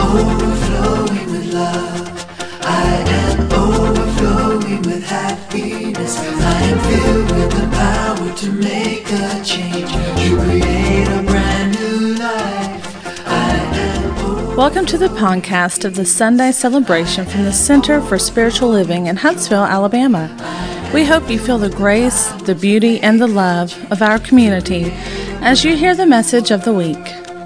overflowing with love. I am overflowing with happiness. I am filled with the power to make a change, to create a brand new life. Welcome to the podcast of the Sunday celebration from the Center for Spiritual Living in Huntsville, Alabama. We hope you feel the grace, the beauty, and the love of our community as you hear the message of the week.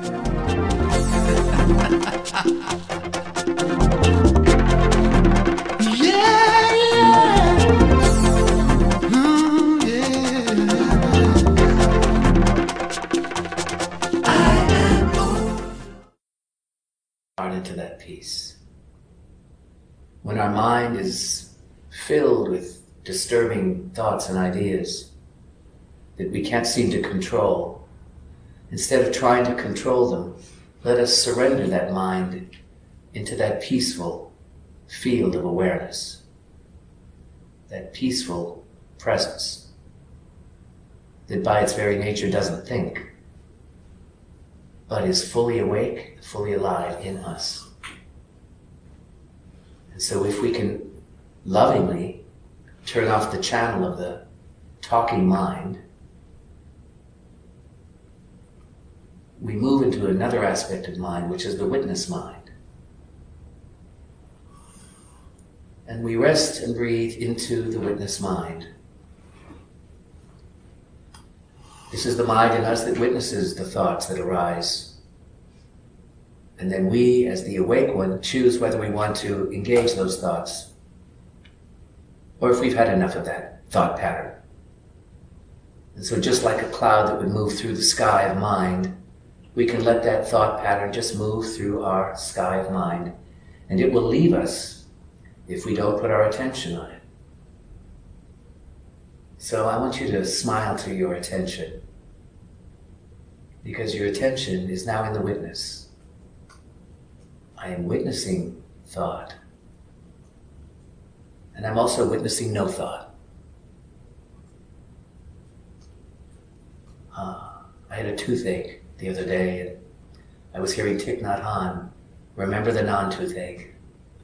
Into that peace. When our mind is filled with disturbing thoughts and ideas that we can't seem to control, instead of trying to control them, let us surrender that mind into that peaceful field of awareness, that peaceful presence that by its very nature doesn't think, but is fully awake, fully alive in us. And so if we can lovingly turn off the channel of the talking mind, we move into another aspect of mind, which is the witness mind. And we rest and breathe into the witness mind. This is the mind in us that witnesses the thoughts that arise. And then we, as the awake one, choose whether we want to engage those thoughts or if we've had enough of that thought pattern. And so just like a cloud that would move through the sky of mind, we can let that thought pattern just move through our sky of mind, and it will leave us if we don't put our attention on it. So I want you to smile to your attention, because your attention is now in the witness. I am witnessing thought, and I'm also witnessing no thought. I had a toothache the other day, and I was hearing Thich Nhat Hanh, remember the non-toothache.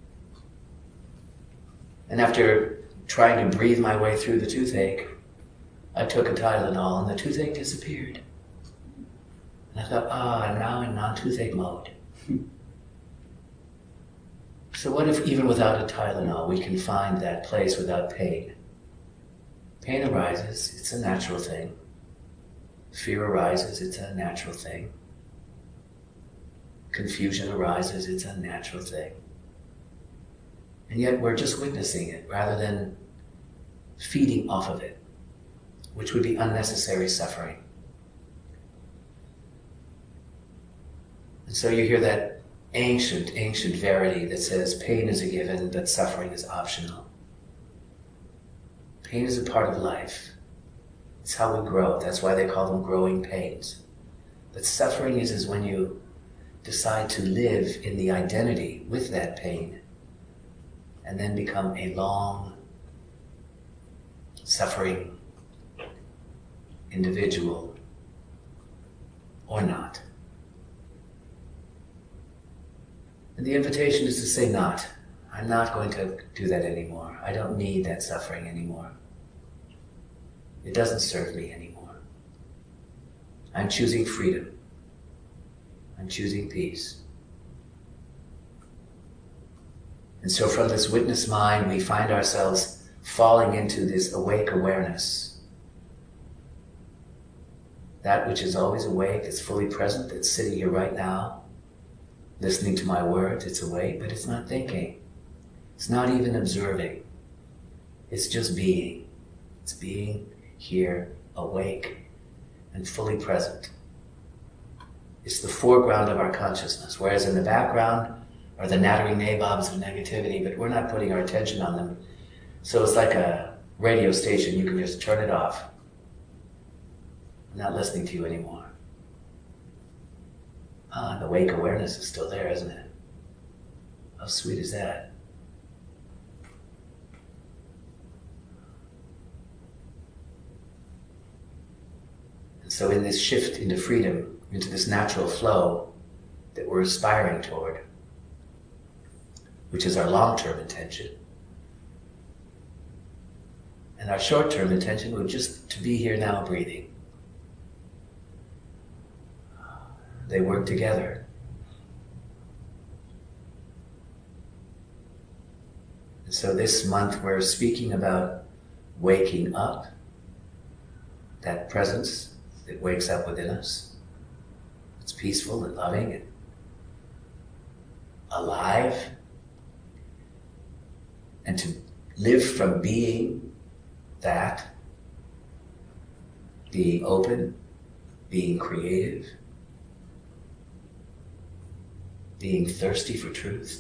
And after trying to breathe my way through the toothache, I took a Tylenol and the toothache disappeared. And I thought, I'm now in non-toothache mode. So what if even without a Tylenol we can find that place without pain? Pain arises, it's a natural thing. Fear arises, it's a natural thing. Confusion arises, it's a natural thing. And yet we're just witnessing it rather than feeding off of it, which would be unnecessary suffering. And so you hear that ancient verity that says pain is a given, but suffering is optional. Pain is a part of life. It's how we grow. That's why they call them growing pains. But suffering is when you decide to live in the identity with that pain and then become a long suffering individual or not. And the invitation is to say not. I'm not going to do that anymore. I don't need that suffering anymore. It doesn't serve me anymore. I'm choosing freedom. I'm choosing peace. And so from this witness mind, we find ourselves falling into this awake awareness. That which is always awake, that's fully present, that's sitting here right now, listening to my words, it's awake, but it's not thinking. It's not even observing. It's just being. It's being here, awake, and fully present. It's the foreground of our consciousness, whereas in the background are the nattering nabobs of negativity, but we're not putting our attention on them. So it's like a radio station, you can just turn it off. I'm not listening to you anymore. The awake awareness is still there, isn't it? How sweet is that? And so in this shift into freedom, into this natural flow that we're aspiring toward, which is our long-term intention. And our short-term intention would just to be here now breathing. They work together. And so this month we're speaking about waking up, that presence that wakes up within us. It's peaceful and loving and alive. And to live from being that, being open, being creative, being thirsty for truth,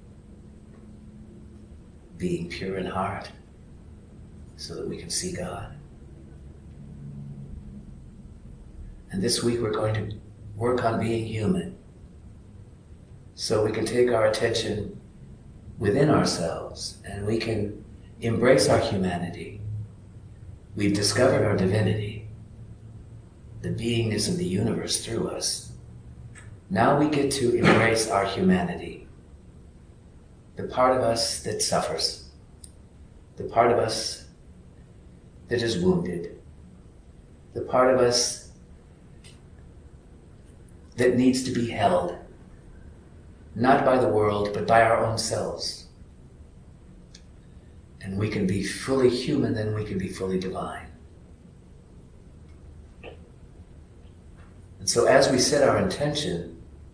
being pure in heart so that we can see God. And this week we're going to work on being human so we can take our attention within ourselves and we can embrace our humanity. We've discovered our divinity, the beingness of the universe through us. Now we get to embrace our humanity, the part of us that suffers, the part of us that is wounded, the part of us that needs to be held, not by the world, but by our own selves. And we can be fully human, then we can be fully divine. And so as we set our intention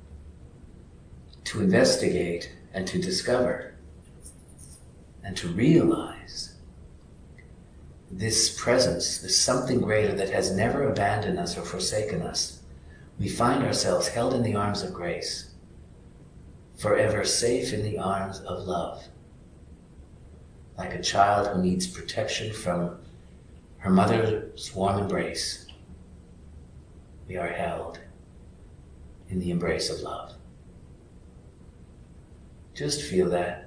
to investigate and to discover and to realize this presence, this something greater that has never abandoned us or forsaken us, we find ourselves held in the arms of grace, forever safe in the arms of love. Like a child who needs protection from her mother's warm embrace, we are held in the embrace of love. Just feel that.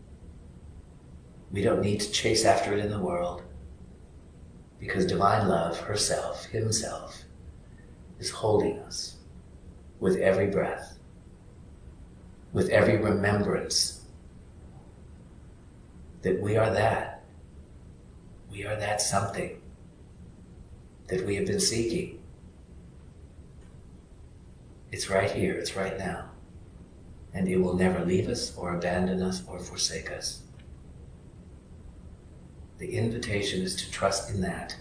We don't need to chase after it in the world, because divine love herself, himself, is holding us with every breath, with every remembrance that we are that. We are that something that we have been seeking. It's right here, it's right now. And it will never leave us or abandon us or forsake us. The invitation is to trust in that.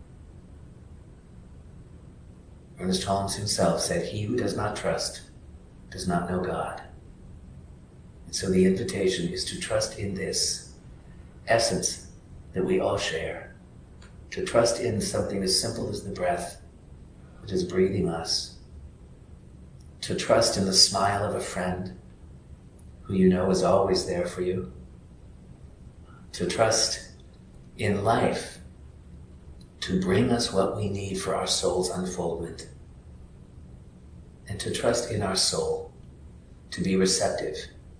Ernest Holmes himself said, "He who does not trust does not know God." And so the invitation is to trust in this essence that we all share, to trust in something as simple as the breath that is breathing us, to trust in the smile of a friend who you know is always there for you, to trust in life to bring us what we need for our soul's unfoldment, and to trust in our soul to be receptive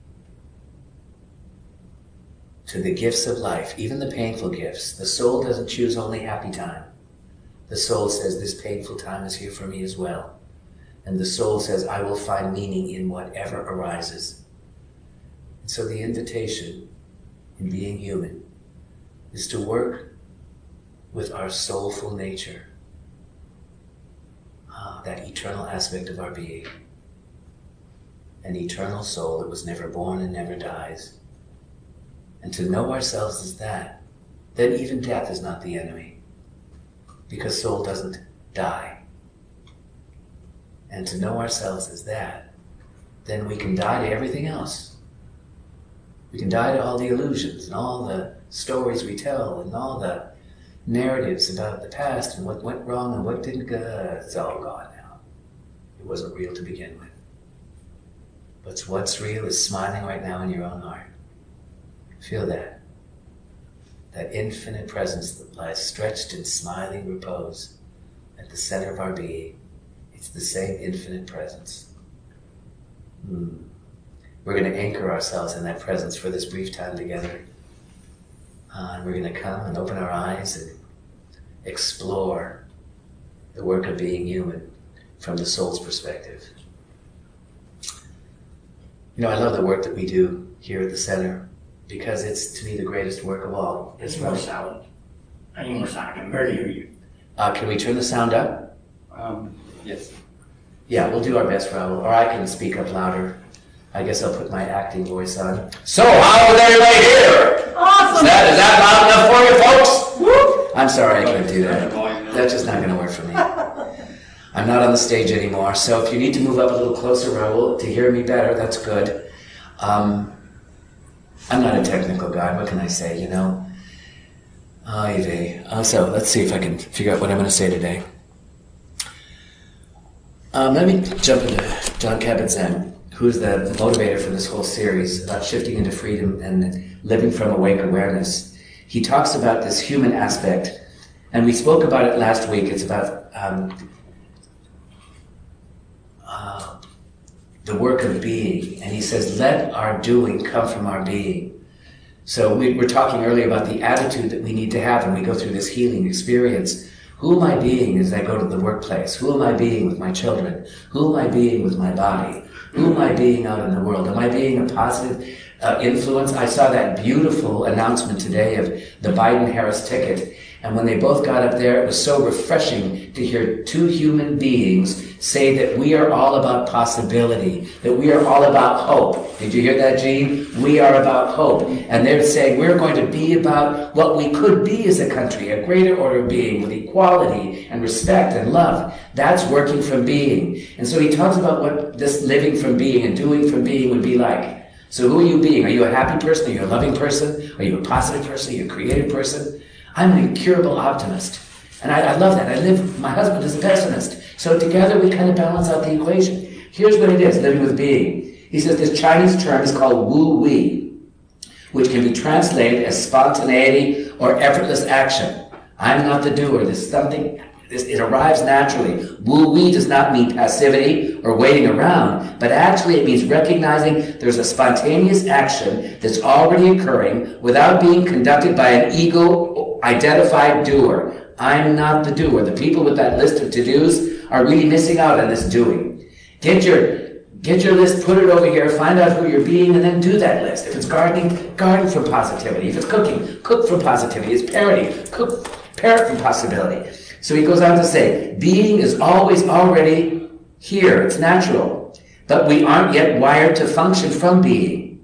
to the gifts of life, even the painful gifts. The soul doesn't choose only happy time. The soul says, this painful time is here for me as well. And the soul says, I will find meaning in whatever arises. And so the invitation in being human is to work with our soulful nature, that eternal aspect of our being, an eternal soul that was never born and never dies. And to know ourselves as that, then even death is not the enemy, because soul doesn't die. And to know ourselves as that, then we can die to everything else. We can die to all the illusions and all the stories we tell and all the narratives about the past and what went wrong and what didn't go. It's all gone now. It wasn't real to begin with. But what's real is smiling right now in your own heart. Feel that. That infinite presence that lies stretched in smiling repose at the center of our being. It's the same infinite presence. We're going to anchor ourselves in that presence for this brief time together. And we're going to come and open our eyes and explore the work of being human from the soul's perspective. You know, I love the work that we do here at the center because it's, to me, the greatest work of all. It's more sound. I need more sound. I can barely hear you. Can we turn the sound up? Yes. Yeah, we'll do our best, Raul. Or I can speak up louder. I guess I'll put my acting voice on. So, how is everybody here? Awesome! Is that loud enough for you, folks? Whoop. I'm sorry I couldn't do that. That's just not going to work for me. I'm not on the stage anymore, so if you need to move up a little closer, Raul, to hear me better, that's good. I'm not a technical guy. What can I say, you know? So, let's see if I can figure out what I'm going to say today. Let me jump into Jon Kabat-Zinn, who's the motivator for this whole series about shifting into freedom and living from awake awareness. He talks about this human aspect, and we spoke about it last week. It's about the work of being, and he says, let our doing come from our being. So we were talking earlier about the attitude that we need to have when we go through this healing experience. Who am I being as I go to the workplace? Who am I being with my children? Who am I being with my body? Who am I being out in the world? Am I being a positive influence? I saw that beautiful announcement today of the Biden-Harris ticket. And when they both got up there, it was so refreshing to hear two human beings say that we are all about possibility, that we are all about hope. Did you hear that, Gene? We are about hope. And they're saying we're going to be about what we could be as a country, a greater order of being with equality and respect and love. That's working from being. And so he talks about what this living from being and doing from being would be like. So who are you being? Are you a happy person? Are you a loving person? Are you a positive person? Are you a creative person? I'm an incurable optimist. And I love that. My husband is a pessimist. So together we kind of balance out the equation. Here's what it is, living with being. He says this Chinese term is called Wu Wei, which can be translated as spontaneity or effortless action. I'm not the doer. There's something, it arrives naturally. Wu Wei does not mean passivity or waiting around, but actually it means recognizing there's a spontaneous action that's already occurring without being conducted by an ego-identified doer. I'm not the doer. The people with that list of to-dos are really missing out on this doing. Get your list, put it over here, find out who you're being, and then do that list. If it's gardening, garden from positivity. If it's cooking, cook from positivity. If it's parenting, parent from possibility. So he goes on to say, being is always already here. It's natural. But we aren't yet wired to function from being.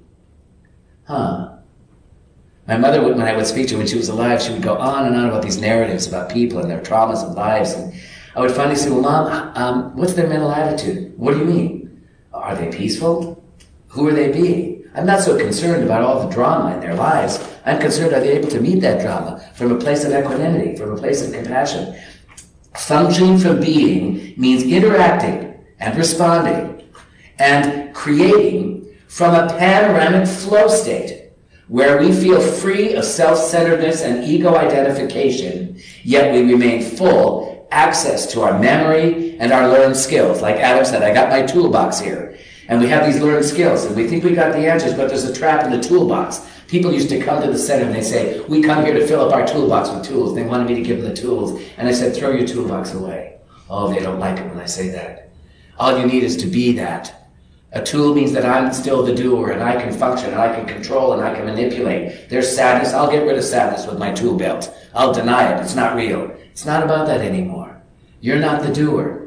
My mother, when I would speak to her when she was alive, she would go on and on about these narratives about people and their traumas and lives. And I would finally say, well, Mom, what's their mental attitude? What do you mean? Are they peaceful? Who are they being? I'm not so concerned about all the drama in their lives. I'm concerned, are they able to meet that drama from a place of equanimity, from a place of compassion? Functioning from being means interacting and responding and creating from a panoramic flow state where we feel free of self-centeredness and ego identification, yet we remain full access to our memory and our learned skills. Like Adam said, I got my toolbox here. And we have these learned skills, and we think we got the answers, but there's a trap in the toolbox. People used to come to the center and they say, we come here to fill up our toolbox with tools. They wanted me to give them the tools. And I said, throw your toolbox away. Oh, they don't like it when I say that. All you need is to be that. A tool means that I'm still the doer, and I can function, and I can control, and I can manipulate. There's sadness. I'll get rid of sadness with my tool belt. I'll deny it. It's not real. It's not about that anymore. You're not the doer.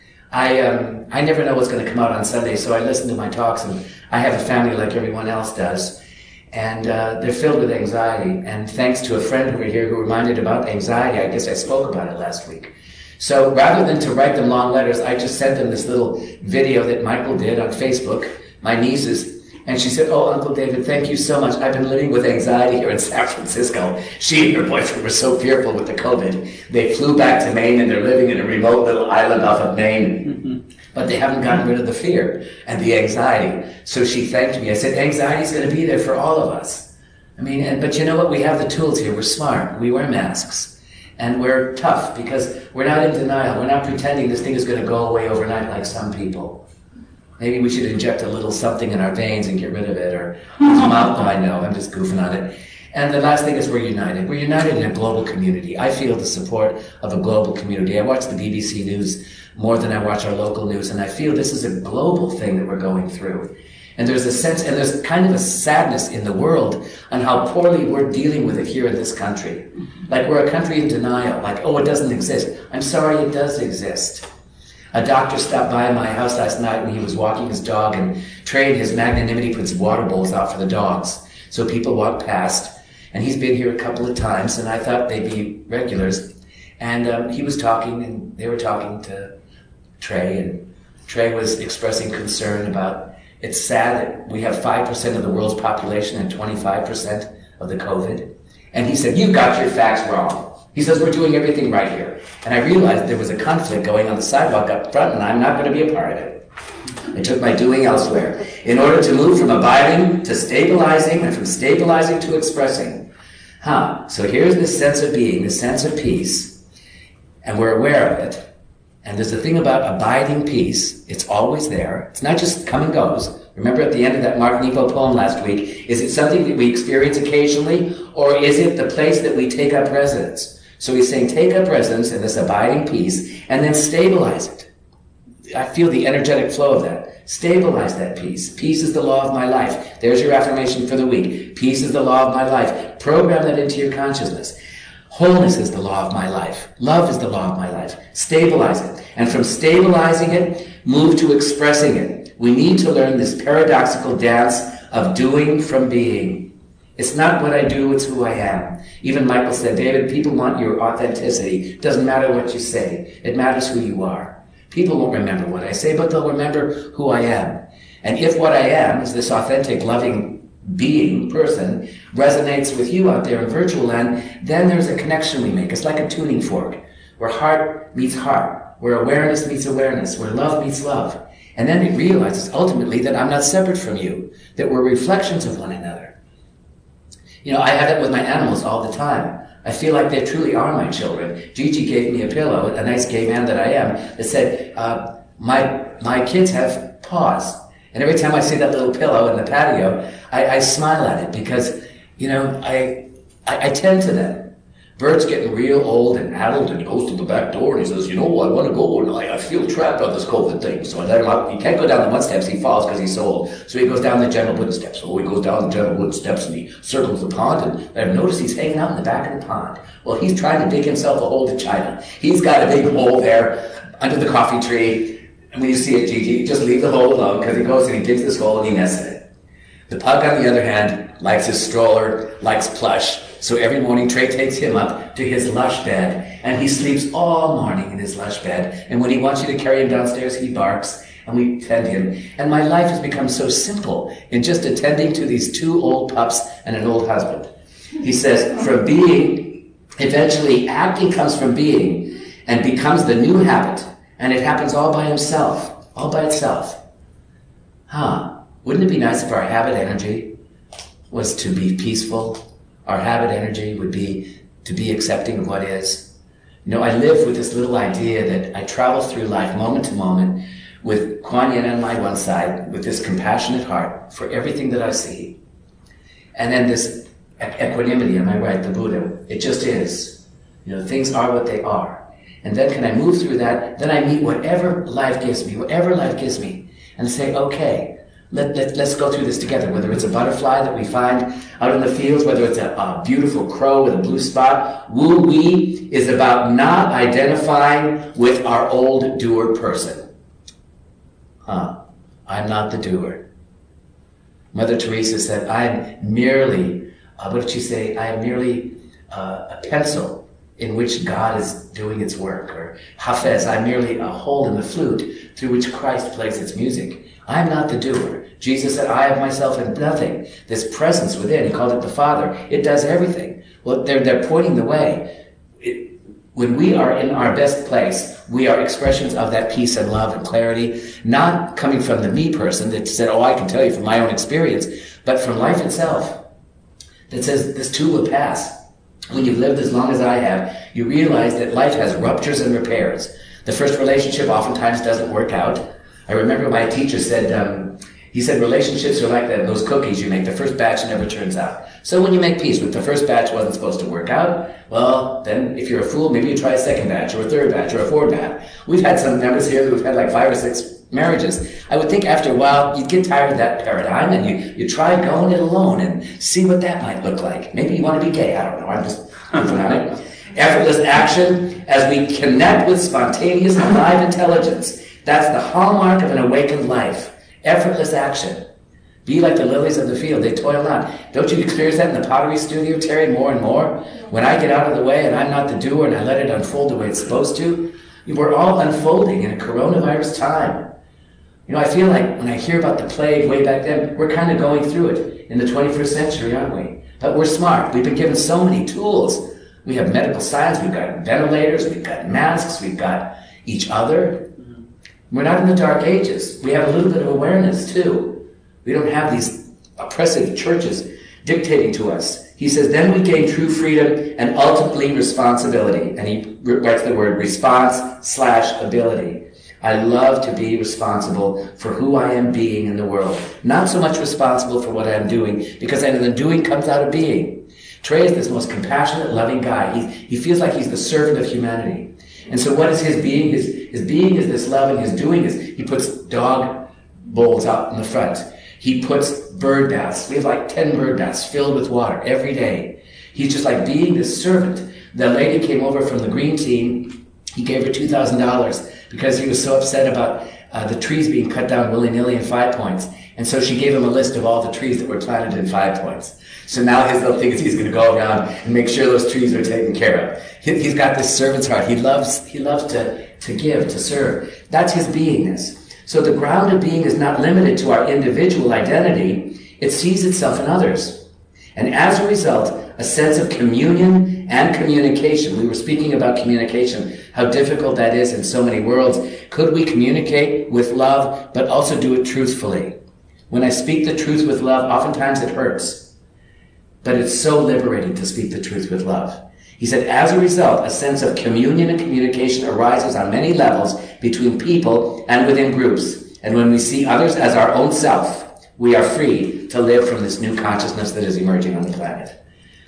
I never know what's going to come out on Sunday, so I listen to my talks, and I have a family like everyone else does, and they're filled with anxiety. And thanks to a friend over here who reminded about anxiety, I guess I spoke about it last week. So rather than to write them long letters, I just sent them this little video that Michael did on Facebook, my nieces. And she said, oh, Uncle David, thank you so much. I've been living with anxiety here in San Francisco. She and her boyfriend were so fearful with the COVID. They flew back to Maine, and they're living in a remote little island off of Maine. But they haven't gotten rid of the fear and the anxiety. So she thanked me. I said, anxiety's going to be there for all of us. I mean, but you know what? We have the tools here. We're smart. We wear masks. And we're tough because we're not in denial. We're not pretending this thing is going to go away overnight like some people. Maybe we should inject a little something in our veins and get rid of it. Or, I know, I'm just goofing on it. And the last thing is we're united. We're united in a global community. I feel the support of a global community. I watch the BBC News more than I watch our local news, and I feel this is a global thing that we're going through. And there's a sense, and there's kind of a sadness in the world on how poorly we're dealing with it here in this country. Like we're a country in denial, like, oh, it doesn't exist. I'm sorry, it does exist. A doctor stopped by my house last night when he was walking his dog, and Trey, in his magnanimity, puts water bowls out for the dogs. So people walk past, and he's been here a couple of times, and I thought they'd be regulars. And he was talking, and they were talking to Trey, and Trey was expressing concern about, it's sad that we have 5% of the world's population and 25% of the COVID. And he said, you've got your facts wrong. He says, we're doing everything right here. And I realized there was a conflict going on the sidewalk up front, and I'm not going to be a part of it. I took my doing elsewhere in order to move from abiding to stabilizing, and from stabilizing to expressing. So here's this sense of being, this sense of peace, and we're aware of it. And there's a thing about abiding peace. It's always there. It's not just come and goes. Remember at the end of that Mark Nepo poem last week, is it something that we experience occasionally, or is it the place that we take up residence? So he's saying take up residence in this abiding peace and then stabilize it. I feel the energetic flow of that. Stabilize that peace. Peace is the law of my life. There's your affirmation for the week. Peace is the law of my life. Program that into your consciousness. Wholeness is the law of my life. Love is the law of my life. Stabilize it. And from stabilizing it, move to expressing it. We need to learn this paradoxical dance of doing from being. It's not what I do, it's who I am. Even Michael said, David, people want your authenticity. It doesn't matter what you say. It matters who you are. People won't remember what I say, but they'll remember who I am. And if what I am is this authentic, loving being, person, resonates with you out there in virtual land, then there's a connection we make. It's like a tuning fork, where heart meets heart, where awareness meets awareness, where love meets love. And then it realizes ultimately that I'm not separate from you, that we're reflections of one another. You know, I have that with my animals all the time. I feel like they truly are my children. Gigi gave me a pillow, a nice gay man that I am, that said, my kids have paws. And every time I see that little pillow in the patio, I smile at it because, you know, I tend to them. Bert's getting real old and addled and goes to the back door and he says, you know, I want to go and I feel trapped on this COVID thing. So I let him out. He can't go down the mud steps. He falls because he's so old. So he goes down the gentle wooden steps. So he goes down the gentle wooden steps and he circles the pond. And I've noticed he's hanging out in the back of the pond. Well, he's trying to dig himself a hole to China. He's got a big hole there under the coffee tree. And when you see it, Gigi, just leave the hole alone because he goes and he digs this hole and he nests in it. The pug, on the other hand, likes his stroller, likes plush. So every morning, Trey takes him up to his lush bed, and he sleeps all morning in his lush bed. And when he wants you to carry him downstairs, he barks, and we tend him. And my life has become so simple in just attending to these two old pups and an old husband. He says, from being, eventually acting comes from being and becomes the new habit. And it happens all by himself, all by itself. Wouldn't it be nice if our habit energy was to be peaceful? Our habit energy would be to be accepting of what is. You know, I live with this little idea that I travel through life moment to moment with Kuan Yin on my one side, with this compassionate heart for everything that I see. And then this equanimity on my right, the Buddha. It just is. You know, things are what they are. And then can I move through that? Then I meet whatever life gives me, and say, okay, let's go through this together, whether it's a butterfly that we find out in the fields, whether it's a beautiful crow with a blue spot. Wu-wee is about not identifying with our old doer person. I'm not the doer. Mother Teresa said, I'm merely, what did she say? I am merely a pencil in which God is doing its work. Or Hafez, I'm merely a hole in the flute through which Christ plays its music. I'm not the doer. Jesus said, I have myself in nothing. This presence within, he called it the Father. It does everything. Well, they're pointing the way. When we are in our best place, we are expressions of that peace and love and clarity, not coming from the me person that said, oh, I can tell you from my own experience, but from life itself that says this too will pass. When you've lived as long as I have, you realize that life has ruptures and repairs. The first relationship oftentimes doesn't work out. I remember my teacher said, he said relationships are like those cookies you make. The first batch never turns out. So when you make peace with the first batch wasn't supposed to work out, well, then if you're a fool, maybe you try a second batch or a third batch or a fourth batch. We've had some members here who've had like 5 or 6 marriages. I would think after a while you'd get tired of that paradigm and you try going it alone and see what that might look like. Maybe you want to be gay. I don't know. I'm just goofing on it. Effortless action as we connect with spontaneous and alive intelligence. That's the hallmark of an awakened life. Effortless action. Be like the lilies of the field. They toil not. Don't you experience that in the pottery studio, Terry, more and more? When I get out of the way and I'm not the doer and I let it unfold the way it's supposed to, we're all unfolding in a coronavirus time. You know, I feel like when I hear about the plague way back then, we're kind of going through it in the 21st century, aren't we? But we're smart. We've been given so many tools. We have medical science, we've got ventilators, we've got masks, we've got each other. We're not in the dark ages. We have a little bit of awareness too. We don't have these oppressive churches dictating to us. He says, then we gain true freedom and ultimately responsibility. And he writes the word response/ability. I love to be responsible for who I am being in the world. Not so much responsible for what I am doing, because I know the doing comes out of being. Trey is this most compassionate, loving guy. He feels like he's the servant of humanity. And so what is his being? His being is this love, and his doing is he puts dog bowls out in the front. He puts bird baths. We have like 10 bird baths filled with water every day. He's just like being this servant. The lady came over from the green team. He gave her $2,000 because he was so upset about the trees being cut down willy-nilly in 5 Points. And so she gave him a list of all the trees that were planted in 5 Points. So now his little thing is he's going to go around and make sure those trees are taken care of. He's got this servant's heart. He loves to give, to serve. That's his beingness. So the ground of being is not limited to our individual identity. It sees itself in others. And as a result, a sense of communion and communication. We were speaking about communication, how difficult that is in so many worlds. Could we communicate with love, but also do it truthfully? When I speak the truth with love, oftentimes it hurts. But it's so liberating to speak the truth with love. He said, as a result, a sense of communion and communication arises on many levels between people and within groups. And when we see others as our own self, we are free to live from this new consciousness that is emerging on the planet.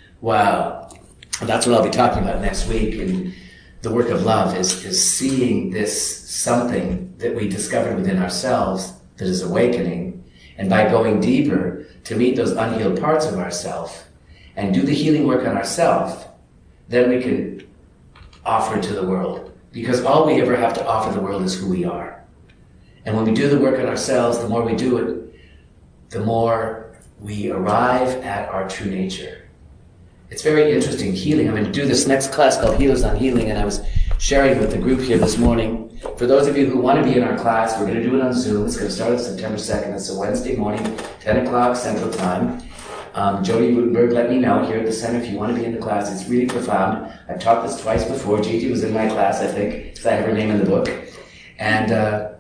Wow. That's what I'll be talking about next week. And the work of love is seeing this something that we discovered within ourselves that is awakening. And by going deeper to meet those unhealed parts of ourselves and do the healing work on ourselves, then we can offer it to the world. Because all we ever have to offer the world is who we are. And when we do the work on ourselves, the more we do it, the more we arrive at our true nature. It's very interesting, healing. I'm going to do this next class called Healers on Healing, and I was sharing with the group here this morning. For those of you who want to be in our class, we're going to do it on Zoom. It's going to start on September 2nd. It's a Wednesday morning, 10 o'clock Central Time. Jody Rutenberg let me know here at the center if you want to be in the class. It's really profound. I've taught this twice before. Gigi was in my class, I think, because I have her name in the book. And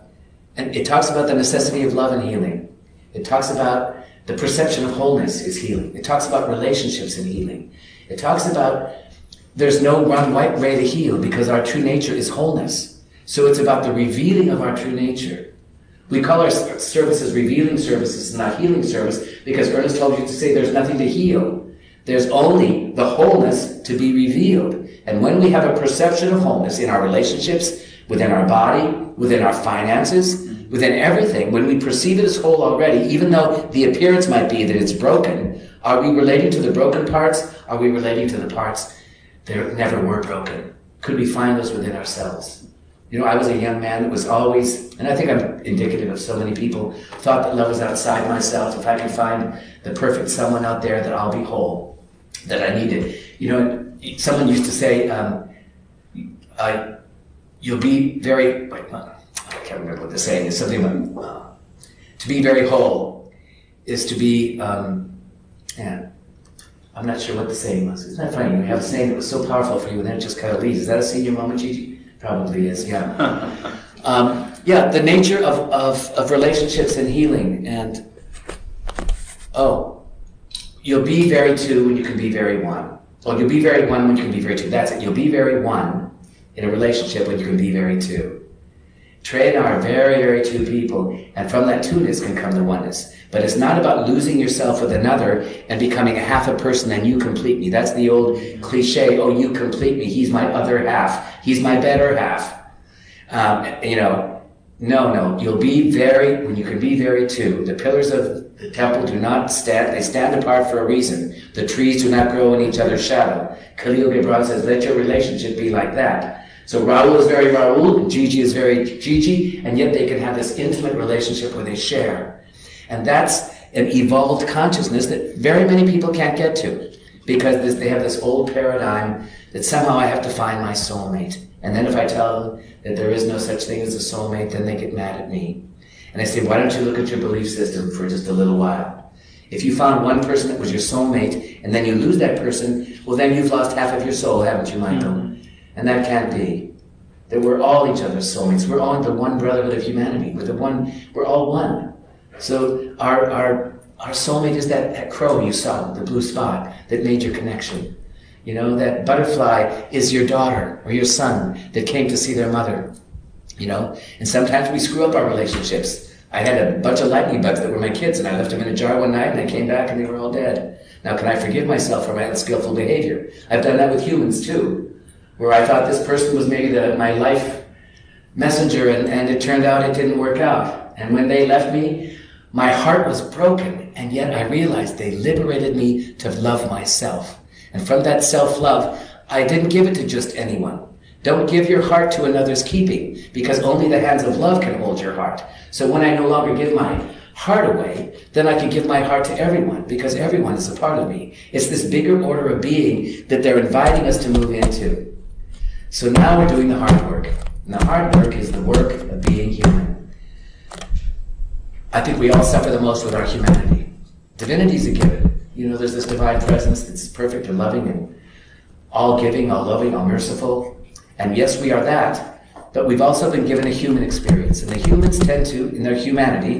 it talks about the necessity of love and healing. It talks about the perception of wholeness is healing. It talks about relationships and healing. It talks about there's no one right way to heal because our true nature is wholeness. So it's about the revealing of our true nature. We call our services revealing services, not healing service, because Ernest told you to say there's nothing to heal. There's only the wholeness to be revealed. And when we have a perception of wholeness in our relationships, within our body, within our finances, within everything, when we perceive it as whole already, even though the appearance might be that it's broken, are we relating to the broken parts? Are we relating to the parts that never were broken? Could we find those within ourselves? You know, I was a young man that was always, and I think I'm indicative of so many people, thought that love was outside myself. If I can find the perfect someone out there, that I'll be whole, that I needed. You know, someone used to say, you'll be very, I can't remember what the saying is, something about, to be very whole is to be, I'm not sure what the saying was. Isn't that funny? You have a saying that was so powerful for you and then it just kind of leaves. Is that a senior moment, Gigi? Probably is, yeah. The nature of relationships and healing. And, you'll be very two when you can be very one. Or you'll be very one when you can be very two. That's it. You'll be very one in a relationship when you can be very two. Trey and I are very, very two people, and from that two-ness can come the oneness. But it's not about losing yourself with another and becoming a half a person and you complete me. That's the old cliche, oh, you complete me. He's my other half. He's my better half. No, you'll be very, when you can be very too. The pillars of the temple do not stand, they stand apart for a reason. The trees do not grow in each other's shadow. Khalil Gibran says, let your relationship be like that. So Raul is very Raul, and Gigi is very Gigi, and yet they can have this intimate relationship where they share. And that's an evolved consciousness that very many people can't get to, because they have this old paradigm that somehow I have to find my soulmate. And then if I tell them that there is no such thing as a soulmate, then they get mad at me. And I say, why don't you look at your belief system for just a little while? If you found one person that was your soulmate, and then you lose that person, well then you've lost half of your soul, haven't you, Michael? And that can't be. That we're all each other's soulmates. We're all the one brotherhood of humanity. We're all one. So our soulmate is that crow you saw, the blue spot, that made your connection. You know, that butterfly is your daughter or your son that came to see their mother. You know, and sometimes we screw up our relationships. I had a bunch of lightning bugs that were my kids, and I left them in a jar one night, and I came back and they were all dead. Now, can I forgive myself for my unskillful behavior? I've done that with humans too, where I thought this person was maybe my life messenger, and it turned out it didn't work out. And when they left me, my heart was broken, and yet I realized they liberated me to love myself. And from that self-love, I didn't give it to just anyone. Don't give your heart to another's keeping, because only the hands of love can hold your heart. So when I no longer give my heart away, then I can give my heart to everyone, because everyone is a part of me. It's this bigger order of being that they're inviting us to move into. So now we're doing the hard work. And the hard work is the work of being human. I think we all suffer the most with our humanity. Divinity is a given. You know, there's this divine presence that's perfect and loving and all giving, all loving, all merciful. And yes, we are that, but we've also been given a human experience. And the humans tend to, in their humanity,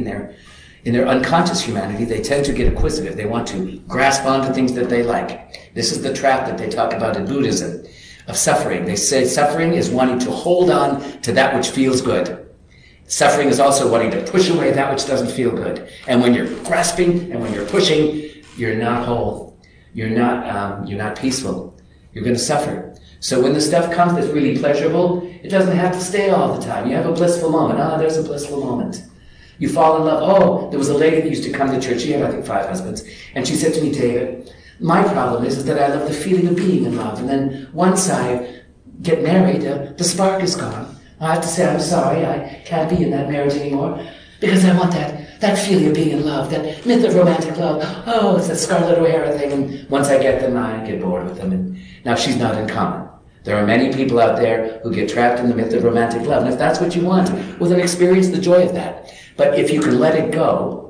in their unconscious humanity, they tend to get acquisitive. They want to grasp onto things that they like. This is the trap that they talk about in Buddhism, of suffering. They say suffering is wanting to hold on to that which feels good. Suffering is also wanting to push away that which doesn't feel good. And when you're grasping and when you're pushing, you're not whole. You're not peaceful. You're going to suffer. So when the stuff comes that's really pleasurable, it doesn't have to stay all the time. You have a blissful moment. There's a blissful moment. You fall in love. There was a lady that used to come to church. She had, I think, 5 husbands. And she said to me, David, my problem is that I love the feeling of being in love. And then once I get married, the spark is gone. I have to say, I'm sorry, I can't be in that marriage anymore, because I want that feeling of being in love, that myth of romantic love. Oh, it's that Scarlett O'Hara thing, and once I get them, I get bored with them. And now she's not uncommon. There are many people out there who get trapped in the myth of romantic love, and if that's what you want, well then experience the joy of that. But if you can let it go,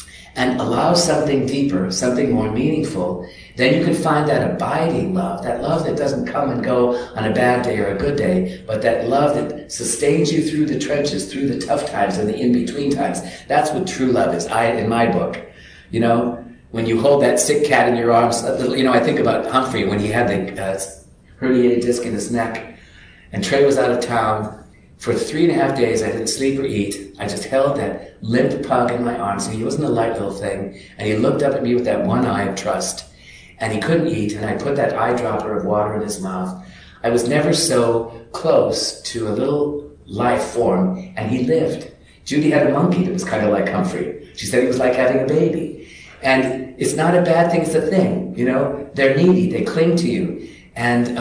and allow something deeper, something more meaningful, then you can find that abiding love, that love that doesn't come and go on a bad day or a good day, but that love that sustains you through the trenches, through the tough times and the in-between times. That's what true love is, in my book. You know, when you hold that sick cat in your arms, I think about Humphrey when he had the herniated disc in his neck, and Trey was out of town. For 3.5 days, I didn't sleep or eat. I just held that limp pug in my arms, and he wasn't a light little thing. And he looked up at me with that one eye of trust. And he couldn't eat, and I put that eyedropper of water in his mouth. I was never so close to a little life form, and he lived. Judy had a monkey that was kind of like Humphrey. She said it was like having a baby. And it's not a bad thing, it's a thing. You know, they're needy, they cling to you. And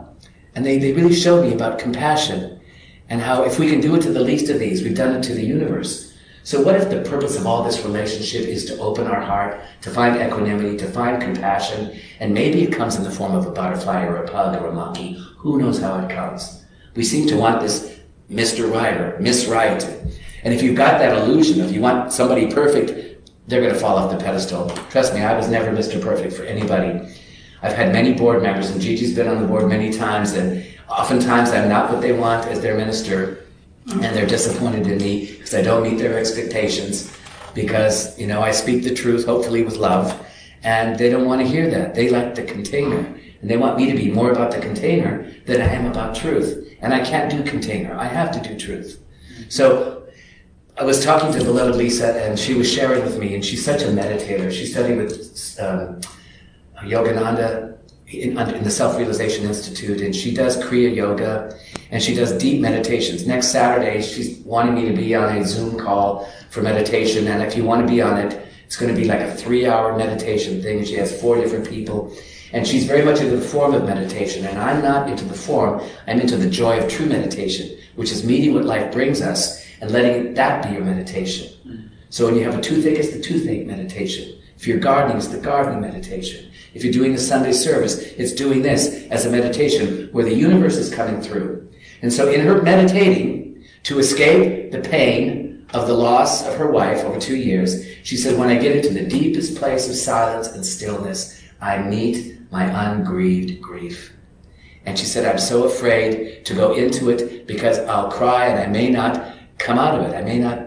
they really showed me about compassion. And how if we can do it to the least of these, we've done it to the universe. So what if the purpose of all this relationship is to open our heart, to find equanimity, to find compassion, and maybe it comes in the form of a butterfly or a pug or a monkey. Who knows how it comes? We seem to want this Mr. Right or Miss Right. And if you've got that illusion, if you want somebody perfect, they're going to fall off the pedestal. Trust me, I was never Mr. Perfect for anybody. I've had many board members, and Gigi's been on the board many times, and oftentimes I'm not what they want as their minister, and they're disappointed in me because I don't meet their expectations, because, I speak the truth, hopefully with love, and they don't want to hear that. They like the container, and they want me to be more about the container than I am about truth. And I can't do container. I have to do truth. So I was talking to beloved Lisa, and she was sharing with me, and she's such a meditator. She studied with Yogananda in the Self-Realization Institute, and she does Kriya Yoga, and she does deep meditations. Next Saturday, she's wanting me to be on a Zoom call for meditation, and if you want to be on it, it's going to be like a 3-hour meditation thing. She has 4 different people, and she's very much into the form of meditation, and I'm not into the form. I'm into the joy of true meditation, which is meeting what life brings us and letting that be your meditation. So when you have a toothache, it's the toothache meditation. If you're gardening, it's the gardening meditation. If you're doing the Sunday service, it's doing this as a meditation where the universe is coming through. And so in her meditating to escape the pain of the loss of her wife over 2 years, she said, when I get into the deepest place of silence and stillness, I meet my ungrieved grief. And she said, I'm so afraid to go into it because I'll cry and I may not come out of it. I may not,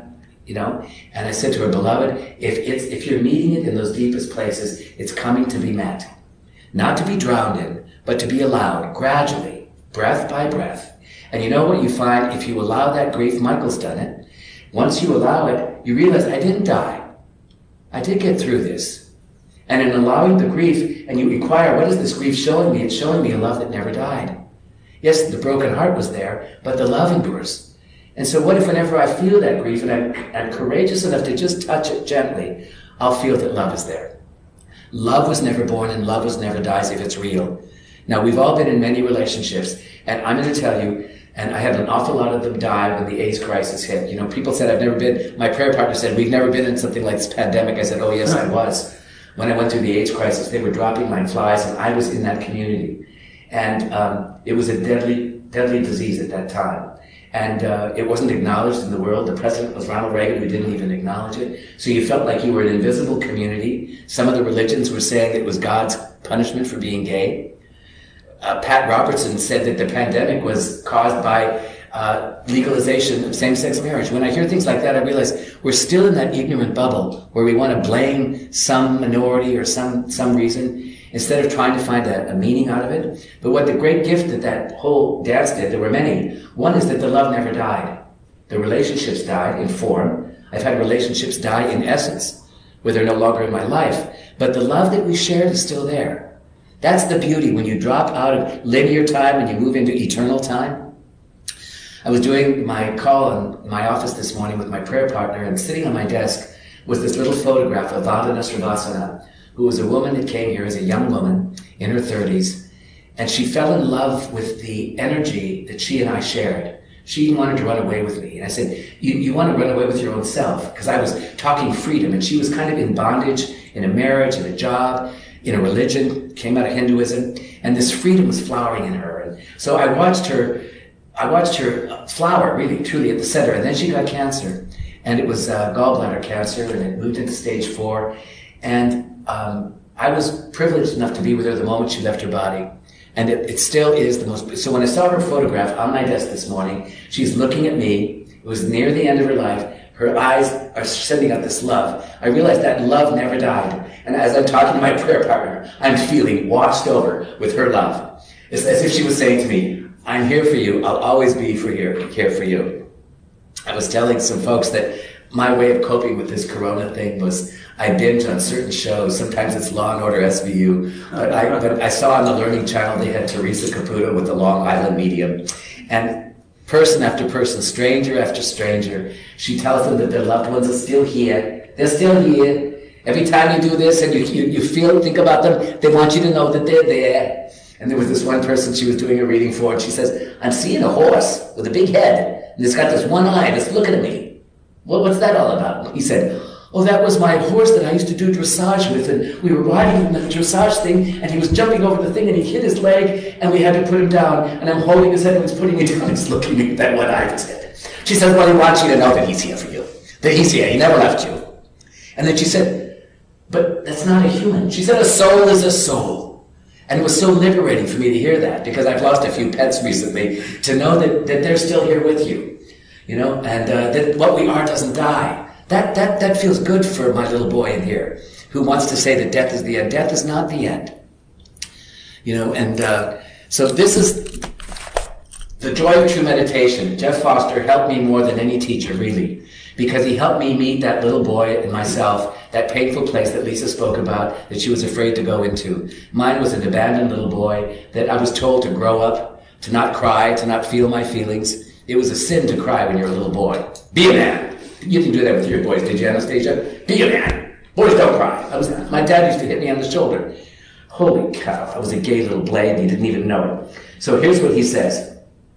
And I said to her, beloved, if you're meeting it in those deepest places, it's coming to be met. Not to be drowned in, but to be allowed gradually, breath by breath. And you know what you find if you allow that grief? Michael's done it. Once you allow it, you realize, I didn't die. I did get through this. And in allowing the grief, and you inquire, what is this grief showing me? It's showing me a love that never died. Yes, the broken heart was there, but the love endures. And so what if whenever I feel that grief, and I'm courageous enough to just touch it gently, I'll feel that love is there. Love was never born, and love was never dies if it's real. Now, we've all been in many relationships, and I'm going to tell you, and I had an awful lot of them die when the AIDS crisis hit. People said, my prayer partner said, we've never been in something like this pandemic. I said, oh yes, I was. When I went through the AIDS crisis, they were dropping like flies, and I was in that community. And it was a deadly, deadly disease at that time. And it wasn't acknowledged in the world. The president was Ronald Reagan, who didn't even acknowledge it. So you felt like you were an invisible community. Some of the religions were saying it was God's punishment for being gay. Pat Robertson said that the pandemic was caused by legalization of same-sex marriage. When I hear things like that, I realize we're still in that ignorant bubble where we want to blame some minority or some reason instead of trying to find a meaning out of it. But what the great gift that whole dance did, there were many. One is that the love never died. The relationships died in form. I've had relationships die in essence, where they're no longer in my life. But the love that we shared is still there. That's the beauty when you drop out of linear time and you move into eternal time. I was doing my call in my office this morning with my prayer partner, and sitting on my desk was this little photograph of Vandana Srivastava, who was a woman that came here as a young woman in her 30s, and she fell in love with the energy that she and I shared. She wanted to run away with me. And I said, you want to run away with your own self? Because I was talking freedom, and she was kind of in bondage, in a marriage, in a job, in a religion, came out of Hinduism, and this freedom was flowering in her. And so I watched her flower, really, truly at the center, and then she got cancer. And it was gallbladder cancer, and it moved into stage 4. And I was privileged enough to be with her the moment she left her body. And it still is the most... So when I saw her photograph on my desk this morning, she's looking at me. It was near the end of her life. Her eyes are sending out this love. I realized that love never died. And as I'm talking to my prayer partner, I'm feeling washed over with her love. It's as if she was saying to me, I'm here for you. I'll always be here for you. I was telling some folks that my way of coping with this corona thing was I binge on certain shows. Sometimes it's Law and Order SVU. But I saw on the Learning Channel they had Teresa Caputo with the Long Island Medium. And person after person, stranger after stranger, she tells them that their loved ones are still here. They're still here. Every time you do this and you think about them, they want you to know that they're there. And there was this one person she was doing a reading for, and she says, I'm seeing a horse with a big head, and it's got this one eye that's looking at me. Well, what's that all about? He said, oh, that was my horse that I used to do dressage with, and we were riding in the dressage thing, and he was jumping over the thing, and he hit his leg, and we had to put him down, and I'm holding his head, and he's putting me down, and he's looking at that one eye that's head. She says, well, he wants you to know that he's here for you, that he's here, he never left you. And then she said, but that's not a human. She said, a soul is a soul. And it was so liberating for me to hear that, because I've lost a few pets recently, to know that they're still here with you, and that what we are doesn't die. That feels good for my little boy in here, who wants to say that death is the end. Death is not the end. So this is the joy of true meditation. Jeff Foster helped me more than any teacher, really, because he helped me meet that little boy and myself that painful place that Lisa spoke about that she was afraid to go into. Mine was an abandoned little boy that I was told to grow up, to not cry, to not feel my feelings. It was a sin to cry when you're a little boy. Be a man. You didn't do that with your boys, did you, Anastasia? Be a man. Boys don't cry. My dad used to hit me on the shoulder. Holy cow, I was a gay little blade, he didn't even know it. So here's what he says.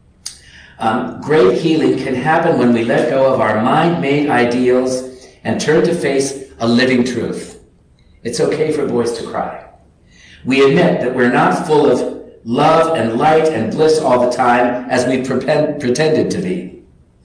Great healing can happen when we let go of our mind-made ideals and turn to face a living truth. It's okay for boys to cry. We admit that we're not full of love and light and bliss all the time as we pretended to be.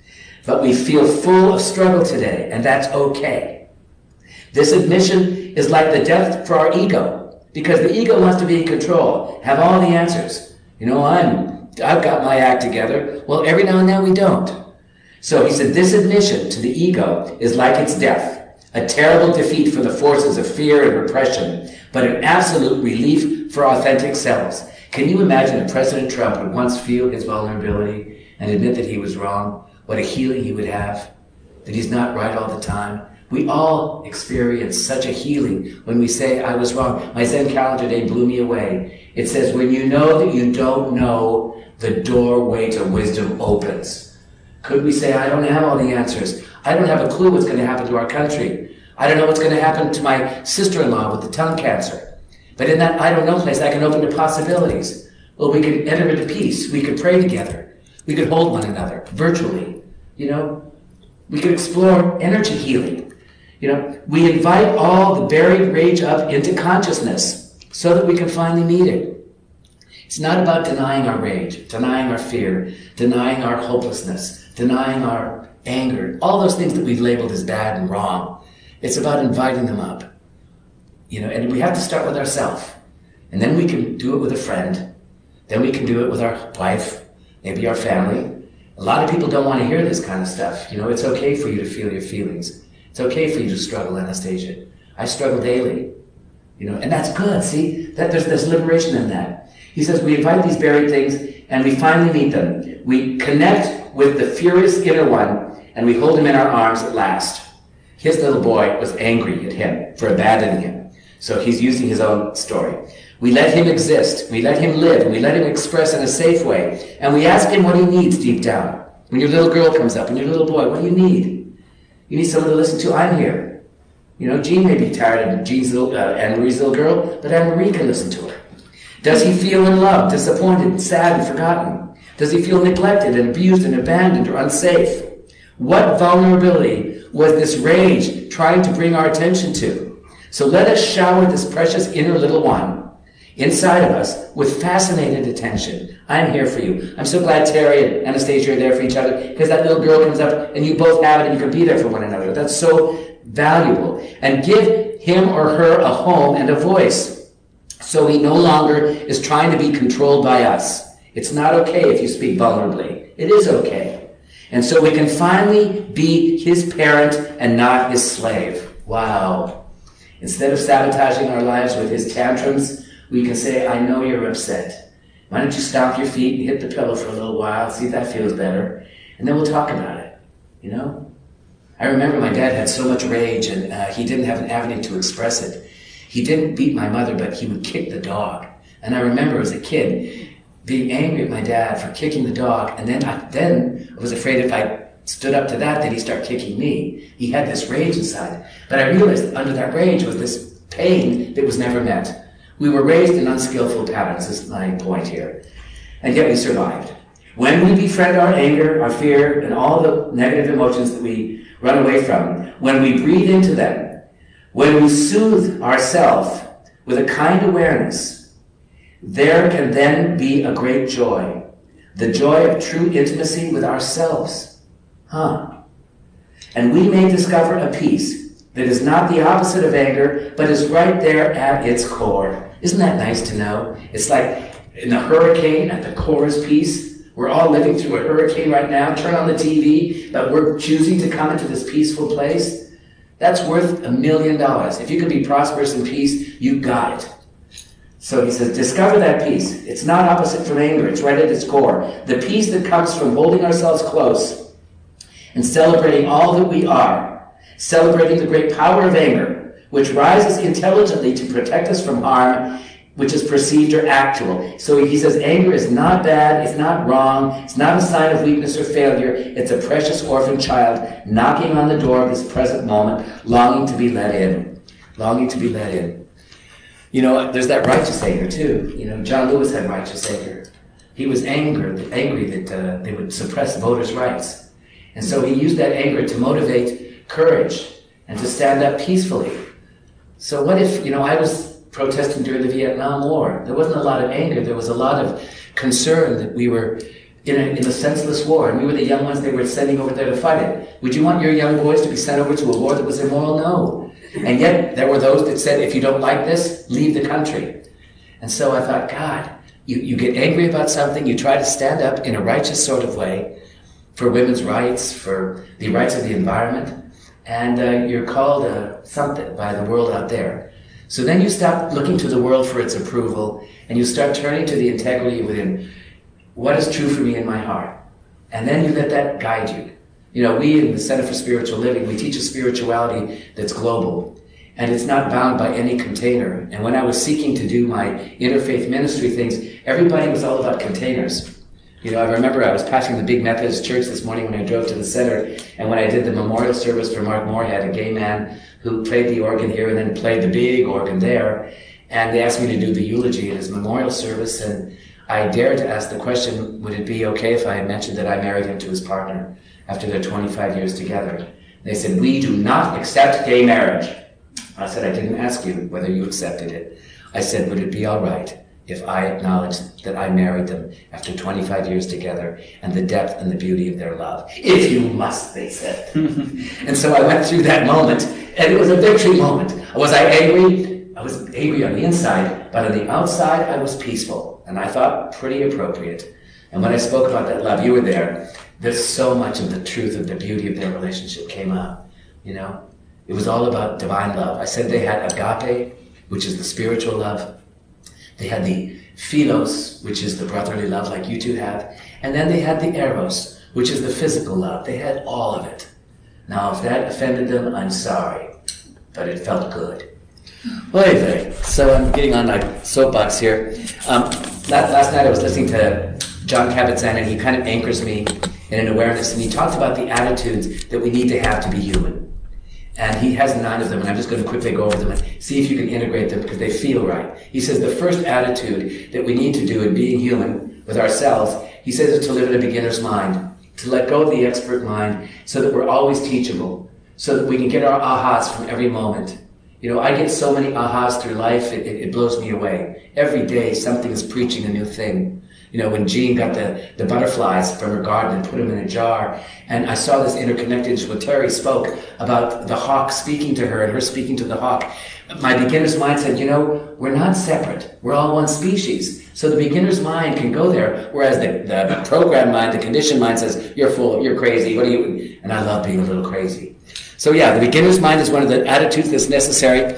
But we feel full of struggle today, and that's okay. This admission is like the death for our ego, because the ego wants to be in control, have all the answers. You know, I've got my act together. Well, every now and then we don't. So he said, this admission to the ego is like its death, a terrible defeat for the forces of fear and repression, but an absolute relief for authentic selves. Can you imagine if President Trump would once feel his vulnerability and admit that he was wrong? What a healing he would have, that he's not right all the time. We all experience such a healing when we say, I was wrong. My Zen calendar day blew me away. It says, when you know that you don't know, the doorway to wisdom opens. Could we say, I don't have all the answers. I don't have a clue what's going to happen to our country. I don't know what's going to happen to my sister-in-law with the tongue cancer. But in that I don't know place, I can open to possibilities. Well, we could enter into peace. We could pray together. We could hold one another virtually. You know, we could explore energy healing. You know, we invite all the buried rage up into consciousness so that we can finally meet it. It's not about denying our rage, denying our fear, denying our hopelessness, denying our anger, all those things that we've labeled as bad and wrong. It's about inviting them up. You know, and we have to start with ourselves. And then we can do it with a friend. Then we can do it with our wife, maybe our family. A lot of people don't want to hear this kind of stuff. You know, it's okay for you to feel your feelings. It's okay for you to struggle, Anastasia. I struggle daily. You know, and that's good. See, that there's liberation in that. He says we invite these buried things and we finally meet them. We connect with the furious inner one and we hold him in our arms at last. His little boy was angry at him for abandoning him. So he's using his own story. We let him exist. We let him live. We let him express in a safe way. And we ask him what he needs deep down. When your little girl comes up and your little boy, what do you need? You need someone to listen to. I'm here. You know, Jean may be tired of Anne-Marie's little girl, but Anne-Marie can listen to her. Does he feel in love, disappointed, sad, and forgotten? Does he feel neglected and abused and abandoned or unsafe? What vulnerability was this rage trying to bring our attention to? So let us shower this precious inner little one inside of us with fascinated attention. I'm here for you. I'm so glad Terry and Anastasia are there for each other because that little girl comes up and you both have it and you can be there for one another. That's so valuable. And give him or her a home and a voice so he no longer is trying to be controlled by us. It's not okay if you speak vulnerably. It is okay. And so we can finally be his parent and not his slave. Wow. Instead of sabotaging our lives with his tantrums, we can say, I know you're upset. Why don't you stomp your feet and hit the pillow for a little while, see if that feels better, and then we'll talk about it, you know? I remember my dad had so much rage and he didn't have an avenue to express it. He didn't beat my mother, but he would kick the dog. And I remember as a kid being angry at my dad for kicking the dog, and then I was afraid if I stood up to that he'd start kicking me. He had this rage inside. But I realized under that rage was this pain that was never met. We were raised in unskillful patterns, is my point here. And yet we survived. When we befriend our anger, our fear, and all the negative emotions that we run away from, when we breathe into them, when we soothe ourselves with a kind awareness, there can then be a great joy. The joy of true intimacy with ourselves. And we may discover a peace that is not the opposite of anger, but is right there at its core. Isn't that nice to know? It's like in a hurricane, at the core is peace. We're all living through a hurricane right now. Turn on the TV, but we're choosing to come into this peaceful place. That's worth $1 million. If you can be prosperous in peace, you got it. So he says, discover that peace. It's not opposite from anger. It's right at its core. The peace that comes from holding ourselves close and celebrating all that we are, celebrating the great power of anger, which rises intelligently to protect us from harm, which is perceived or actual. So he says anger is not bad, it's not wrong, it's not a sign of weakness or failure. It's a precious orphan child knocking on the door of this present moment, longing to be let in. Longing to be let in. You know, there's that righteous anger too. You know, John Lewis had righteous anger. He was angry that they would suppress voters' rights. And so he used that anger to motivate courage and to stand up peacefully. So what if, you know, I was protesting during the Vietnam War. There wasn't a lot of anger. There was a lot of concern that we were in a senseless war, and we were the young ones they were sending over there to fight it. Would you want your young boys to be sent over to a war that was immoral? No. And yet there were those that said, if you don't like this, leave the country. And so I thought, God, you get angry about something, you try to stand up in a righteous sort of way for women's rights, for the rights of the environment, and you're called something by the world out there. So then you stop looking to the world for its approval, and you start turning to the integrity within. What is true for me in my heart? And then you let that guide you. You know, we in the Center for Spiritual Living, we teach a spirituality that's global, and it's not bound by any container. And when I was seeking to do my interfaith ministry things, everybody was all about containers. You know, I remember I was passing the big Methodist church this morning when I drove to the center, and when I did the memorial service for Mark Moorhead, a gay man who played the organ here and then played the big organ there, and they asked me to do the eulogy at his memorial service, and I dared to ask the question, would it be okay if I mentioned that I married him to his partner after their 25 years together? They said, we do not accept gay marriage. I said, I didn't ask you whether you accepted it. I said, would it be all right if I acknowledged that I married them after 25 years together and the depth and the beauty of their love? If you must, they said. And so I went through that moment, and it was a victory moment. Was I angry? I was angry on the inside, but on the outside, I was peaceful, and I thought pretty appropriate. And when I spoke about that love, you were there, there's so much of the truth of the beauty of their relationship came out, you know? It was all about divine love. I said they had agape, which is the spiritual love. They had the philos, which is the brotherly love like you two have. And then they had the eros, which is the physical love. They had all of it. Now, if that offended them, I'm sorry. But it felt good. Well, anyway, so I'm getting on my soapbox here. Last night I was listening to John Kabat-Zinn, and he kind of anchors me in an awareness. And he talked about the attitudes that we need to have to be human. And he has 9 of them, and I'm just going to quickly go over them and see if you can integrate them because they feel right. He says the first attitude that we need to do in being human with ourselves, he says, is to live in a beginner's mind, to let go of the expert mind so that we're always teachable, so that we can get our ahas from every moment. You know, I get so many ahas through life, it blows me away. Every day something is preaching a new thing. You know, when Jean got the butterflies from her garden and put them in a jar, and I saw this interconnected when Terry spoke about the hawk speaking to her and her speaking to the hawk. My beginner's mind said, you know, we're not separate. We're all one species. So the beginner's mind can go there, whereas the programmed mind, the conditioned mind says, you're full, you're crazy, what are you? And I love being a little crazy. So yeah, the beginner's mind is one of the attitudes that's necessary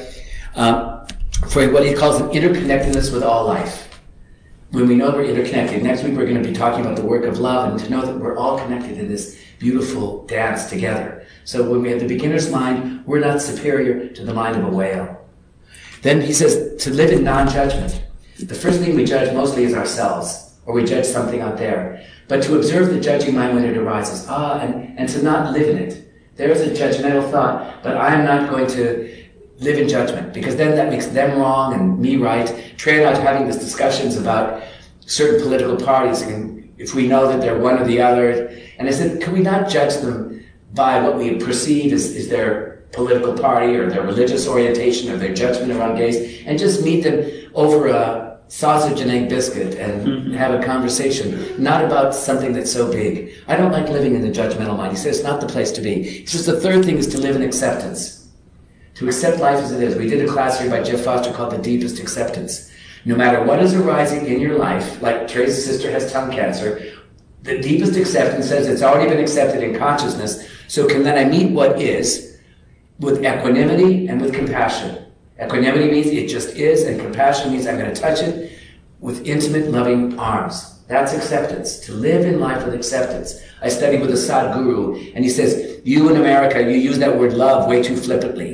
for what he calls an interconnectedness with all life. When we know we're interconnected, next week we're going to be talking about the work of love and to know that we're all connected in this beautiful dance together. So when we have the beginner's mind, we're not superior to the mind of a whale. Then he says to live in non-judgment. The first thing we judge mostly is ourselves, or we judge something out there. But to observe the judging mind when it arises, and to not live in it. There's a judgmental thought, but I'm not going to live in judgment, because then that makes them wrong and me right. Trey and I are having these discussions about certain political parties, and if we know that they're one or the other. And I said, can we not judge them by what we perceive as their political party or their religious orientation or their judgment around gays, and just meet them over a sausage and egg biscuit and have a conversation, not about something that's so big. I don't like living in the judgmental mind. He says it's not the place to be. He says the third thing is to live in acceptance. To accept life as it is. We did a class here by Jeff Foster called The Deepest Acceptance. No matter what is arising in your life, like Tracy's sister has tongue cancer, the deepest acceptance says it's already been accepted in consciousness, so can then I meet what is with equanimity and with compassion. Equanimity means it just is, and compassion means I'm going to touch it with intimate, loving arms. That's acceptance, to live in life with acceptance. I studied with a Sadhguru, and he says, you in America, you use that word love way too flippantly.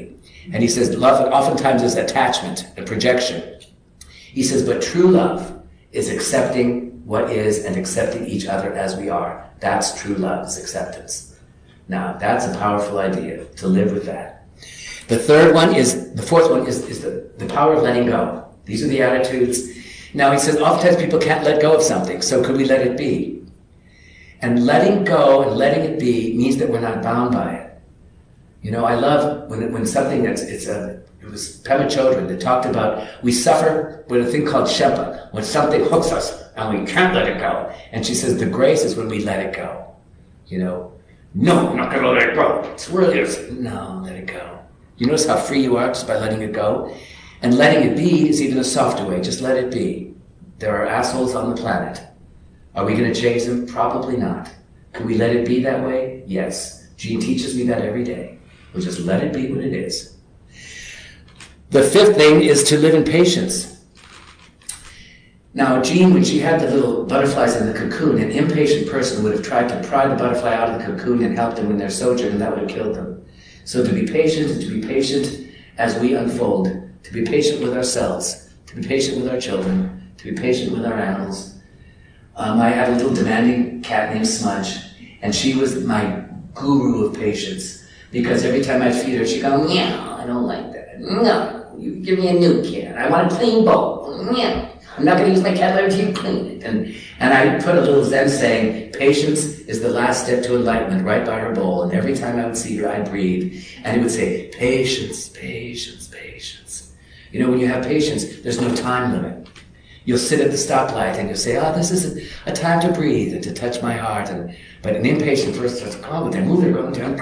And he says, love oftentimes is attachment, a projection. He says, but true love is accepting what is and accepting each other as we are. That's true love, is acceptance. Now, that's a powerful idea, to live with that. The fourth one is the power of letting go. These are the attitudes. Now, he says, oftentimes people can't let go of something, so could we let it be? And letting go and letting it be means that we're not bound by it. You know, I love when something it was Pema Chodron that talked about we suffer with a thing called shepa, when something hooks us and we can't let it go. And she says the grace is when we let it go. You know, no, I'm not going to let it go. It's really, no, let it go. You notice how free you are just by letting it go? And letting it be is even a softer way. Just let it be. There are assholes on the planet. Are we going to change them? Probably not. Can we let it be that way? Yes. Jean teaches me that every day. We'll just let it be what it is. The fifth thing is to live in patience. Now, Jean, when she had the little butterflies in the cocoon, an impatient person would have tried to pry the butterfly out of the cocoon and help them in their sojourn, and that would have killed them. So to be patient and to be patient as we unfold, to be patient with ourselves, to be patient with our children, to be patient with our animals. I had a little demanding cat named Smudge, and she was my guru of patience, because every time I'd feed her, she'd go, meow, I don't like that. No, you give me a new cat. I want a clean bowl. Meow. I'm not going to use my cat litter until you clean it. And I put a little Zen saying, patience is the last step to enlightenment, right by her bowl. And every time I would see her, I'd breathe. And it would say, patience, patience, patience. You know, when you have patience, there's no time limit. You'll sit at the stoplight and you'll say, this is a time to breathe and to touch my heart. But an impatient person says, oh, they're moving, going down,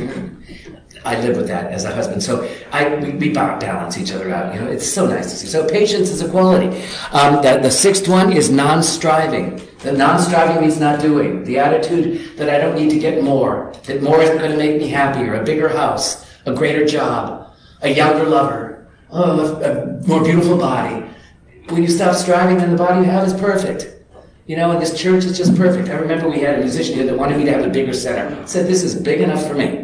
I live with that as a husband. So we balance each other out. You know, it's so nice to see. So patience is a quality. The sixth one is non-striving. The non-striving means not doing. The attitude that I don't need to get more, that more isn't going to make me happier, a bigger house, a greater job, a younger lover, a more beautiful body. When you stop striving, then the body you have is perfect. You know, and this church is just perfect. I remember we had a musician here that wanted me to have a bigger center. Said, this is big enough for me.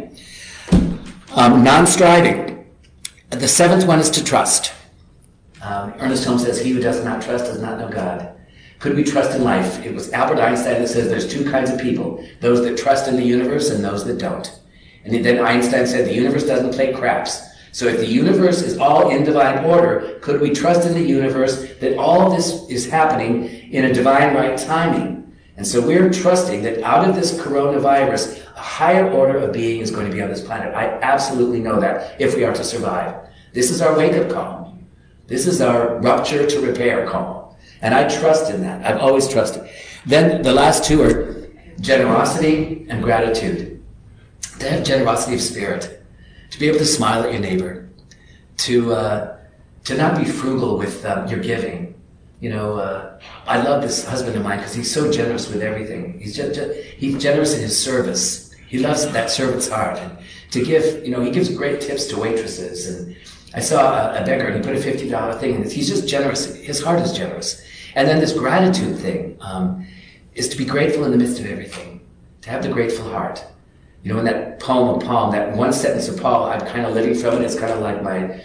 Non-striving. The seventh one is to trust. Ernest Holmes says, he who does not trust does not know God. Could we trust in life? It was Albert Einstein that says there's two kinds of people, those that trust in the universe and those that don't. And then Einstein said the universe doesn't play craps. So if the universe is all in divine order, could we trust in the universe that all of this is happening in a divine right timing? And so we're trusting that out of this coronavirus, a higher order of being is going to be on this planet. I absolutely know that if we are to survive. This is our wake-up call. This is our rupture to repair call. And I trust in that. I've always trusted. Then the last two are generosity and gratitude. To have generosity of spirit. To be able to smile at your neighbor. To not be frugal with your giving. You know, I love this husband of mine because he's so generous with everything. He's generous in his service. He loves that servant's heart. And to give, you know, he gives great tips to waitresses. And I saw a beggar and he put a $50 thing in it. He's just generous. His heart is generous. And then this gratitude thing is to be grateful in the midst of everything. To have the grateful heart. You know, in that poem of Paul, that one sentence of Paul, I'm kind of living from it. It's kind of like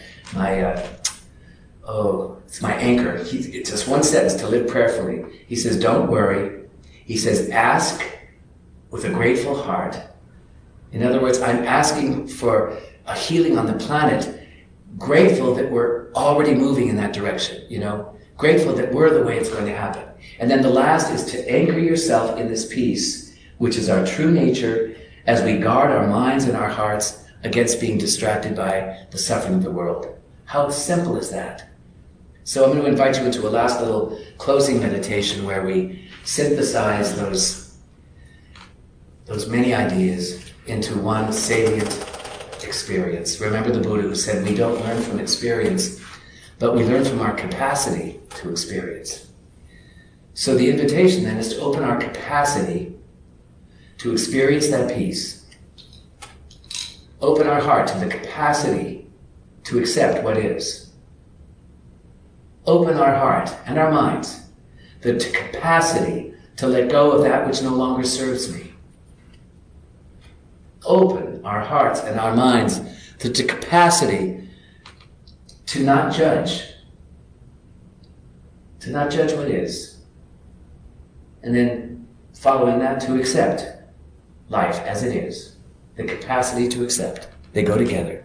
it's my anchor. It's just one sentence to live prayerfully. He says, don't worry. He says, ask with a grateful heart. In other words, I'm asking for a healing on the planet, grateful that we're already moving in that direction, you know, grateful that we're the way it's going to happen. And then the last is to anchor yourself in this peace, which is our true nature, as we guard our minds and our hearts against being distracted by the suffering of the world. How simple is that? So I'm going to invite you into a last little closing meditation where we synthesize those many ideas into one salient experience. Remember the Buddha who said we don't learn from experience, but we learn from our capacity to experience. So the invitation then is to open our capacity to experience that peace. Open our heart to the capacity to accept what is. Open our heart and our minds, the capacity to let go of that which no longer serves me. Open our hearts and our minds the capacity to not judge what is, and then following that to accept life as it is, the capacity to accept. They go together.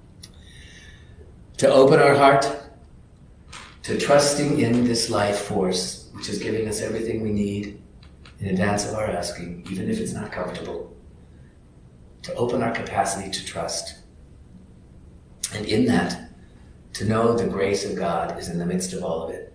To open our heart to trusting in this life force, which is giving us everything we need in advance of our asking, even if it's not comfortable. To open our capacity to trust. And in that, to know the grace of God is in the midst of all of it.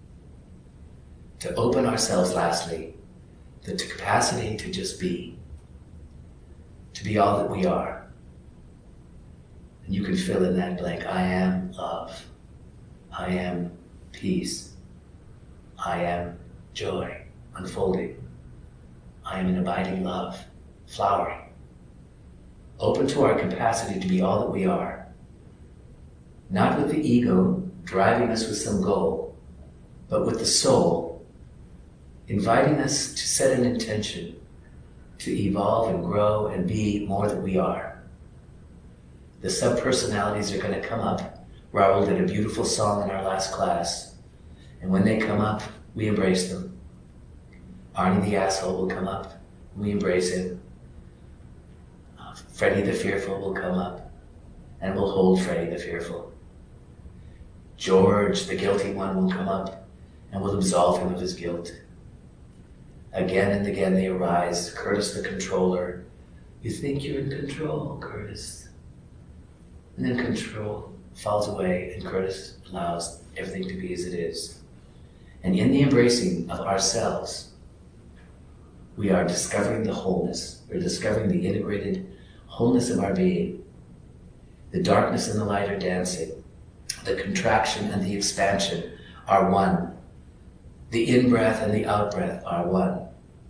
To open ourselves, lastly, the capacity to just be. To be all that we are. And you can fill in that blank. I am love. I am peace. I am joy, unfolding. I am an abiding love, flowering. Open to our capacity to be all that we are. Not with the ego driving us with some goal, but with the soul inviting us to set an intention to evolve and grow and be more than we are. The subpersonalities are going to come up. Raoul did a beautiful song in our last class. And when they come up, we embrace them. Arnie the asshole will come up. We embrace him. Freddie the fearful will come up. And we'll hold Freddie the fearful. George, the guilty one, will come up. And we'll absolve him of his guilt. Again and again they arise. Curtis the controller. You think you're in control, Curtis. And then control falls away and Curtis allows everything to be as it is. And in the embracing of ourselves, we are discovering the wholeness. We're discovering the integrated wholeness of our being. The darkness and the light are dancing. The contraction and the expansion are one. The in-breath and the out-breath are one.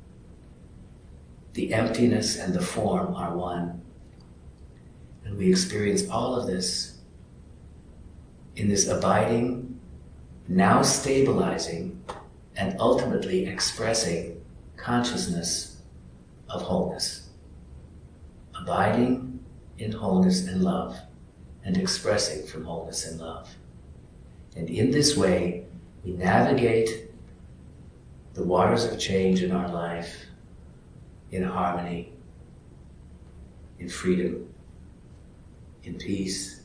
The emptiness and the form are one. And we experience all of this in this abiding, now stabilizing, and ultimately expressing consciousness of wholeness. Abiding in wholeness and love, and expressing from wholeness and love. And in this way, we navigate the waters of change in our life in harmony, in freedom, in peace,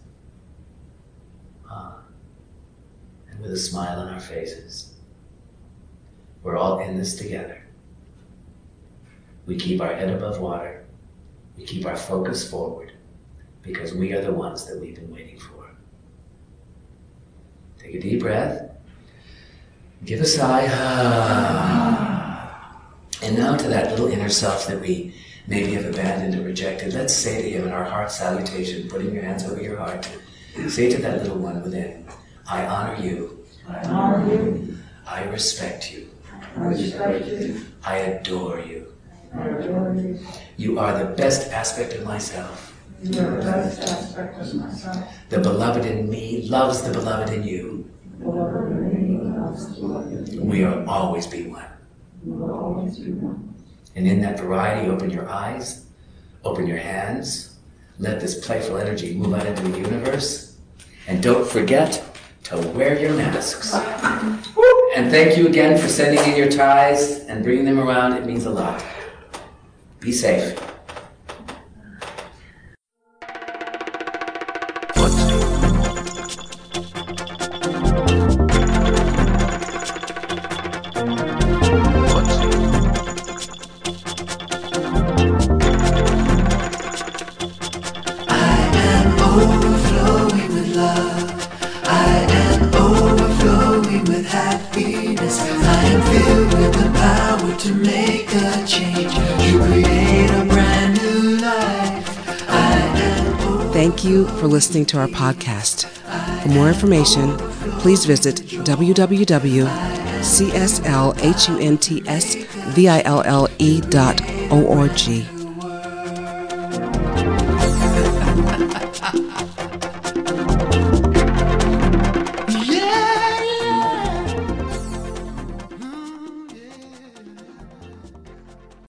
and with a smile on our faces. We're all in this together. We keep our head above water. We keep our focus forward because we are the ones that we've been waiting for. Take a deep breath. Give a sigh. And now to that little inner self that we maybe have abandoned or rejected, let's say to him in our heart salutation, putting your hands over your heart, say to that little one within, I honor you. I honor you. I respect you. I respect you. I adore you. I adore you. You are the best aspect of myself. You are the best aspect of myself. The beloved in me loves the beloved in you. The beloved in me loves the beloved in you. We will always be one. We will always be one. And in that variety, open your eyes, open your hands, let this playful energy move out into the universe, and don't forget to wear your masks. And thank you again for sending in your ties and bringing them around. It means a lot. Be safe. Thank you for listening to our podcast. For more information, please visit www.cslhuntsville.org.